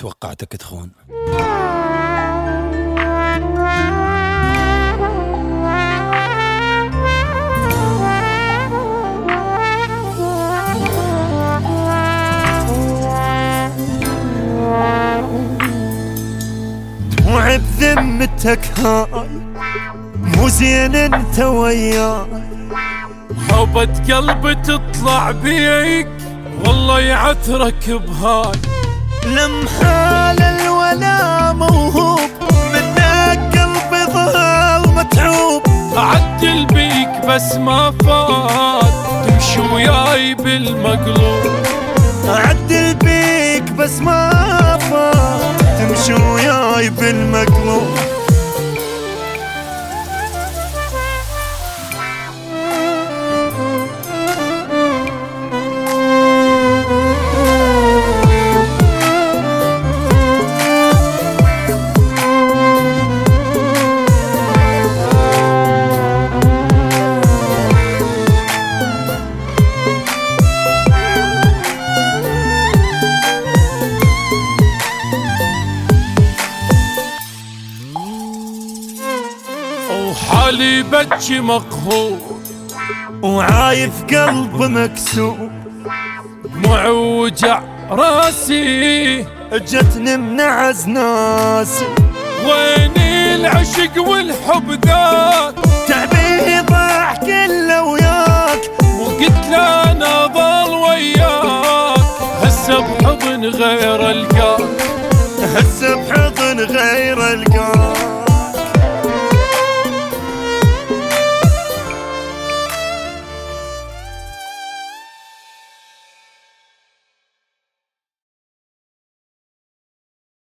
توقعتك تخون. دموع بذمتك هاي مو زين انت وياي، حبة قلبي تطلع بيك والله يعثرك بهاي. لمحال الولا موهوب منك قلبي ظل متعوب، أعدل بيك بس ما فات تمشي وياي بالمقلوب. أعدل بيك بس ما فات تمشي وياي بالمقلوب. وحالي بجي مقهور وعايف قلب مكسور، دموع وجع راسي جتني من اعز ناسي. ويني العشق والحب ذاك تعبي ضاع كله وياك، وقلت له انا ضل وياك. هسه بحضن غير القاك، هسه بحضن غير القاك.